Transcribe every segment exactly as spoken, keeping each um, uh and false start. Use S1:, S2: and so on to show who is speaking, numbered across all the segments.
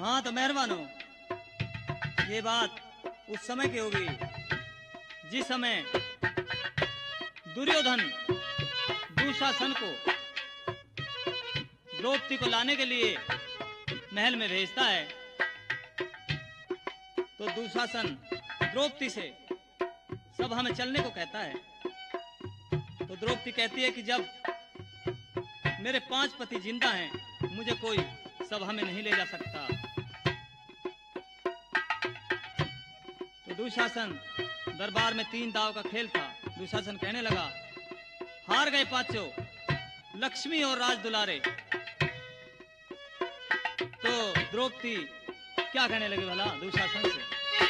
S1: हाँ तो मेहरबान हो। ये बात उस समय की होगी जिस समय दुर्योधन दुशासन को द्रौपदी को लाने के लिए महल में भेजता है। तो दुशासन द्रौपदी से सभा में चलने को कहता है। तो द्रौपदी कहती है कि जब मेरे पांच पति जिंदा हैं मुझे कोई सभा में नहीं ले जा सकता। तो दुशासन दरबार में तीन दाव का खेल था। दुशासन कहने लगा, हार गए पांचों, लक्ष्मी और राज दुलारे। तो द्रौपदी क्या कहने लगे भला दुशासन से?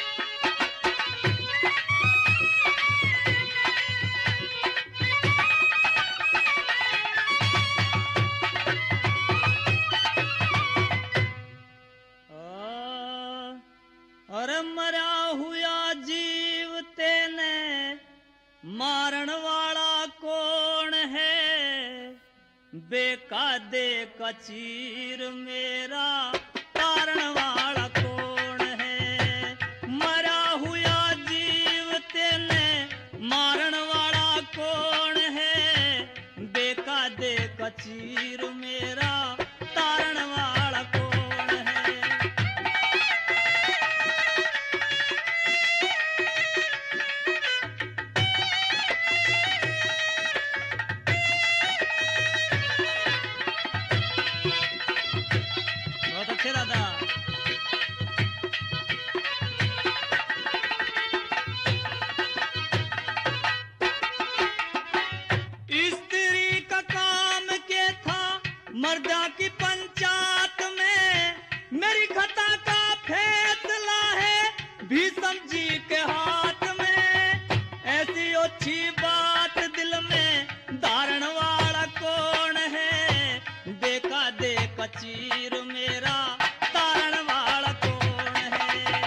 S1: अरे मरा हुआ जीव तेने मारण वाला कौन है, बेका दे कचीर मेरा तारण वाला कौन है। मरा हुआ जीव तेने मारण वाला कौन है, बेका दे कचीर मेरा तारण वाला कौन है। बहुत अच्छे दादा। स्त्री का काम क्या था मर्दा की पंचायत में, मेरी खता का फैसला है भीष्म जी के हाथ में। ऐसी अच्छी बात दिल में धारण वाला कौन है, देखा दे कचीर मेरा तारण वाला कौन है।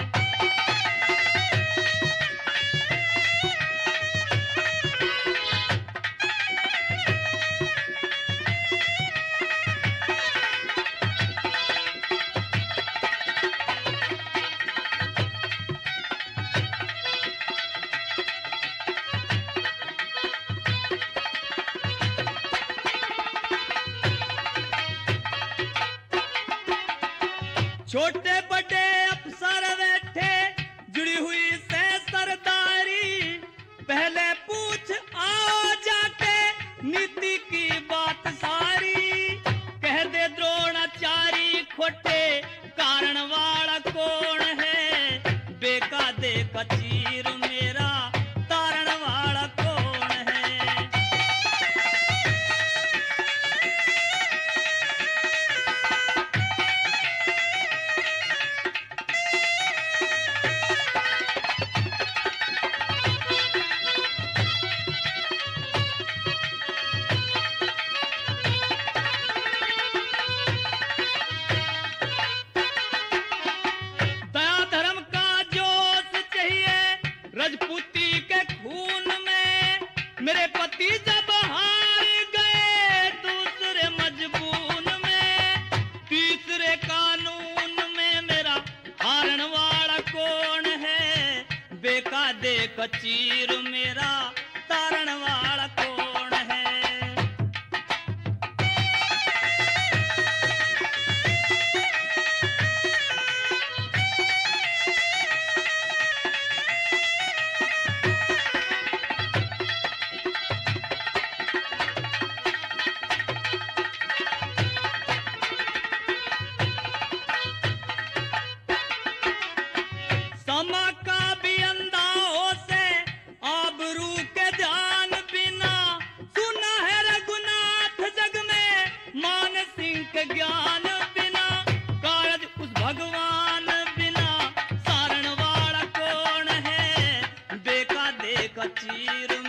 S1: छोटे बड़े अफसर बैठे जुड़ी हुई से सरदारी, पहले पूछ आओ जाके नीति की बात सारी। कह दे द्रोणाचारी खोटे कारण वाला कौन है, बेका दे कचीर मेरा तारण वाला कौन है। राजपूती के खून में मेरे पति जब हार गए दूसरे मजबून में, तीसरे कानून में मेरा हारण वाला कौन है, बेका दे कचीर मेरा तारण वाला कौन है। समा का भी अंदाओं से आबरू के ध्यान बिना, सुना है रघुनाथ जग में मान सिंह के ज्ञान बिना। कारज उस भगवान बिना सारण वाला कौन है, देखा दे कचीर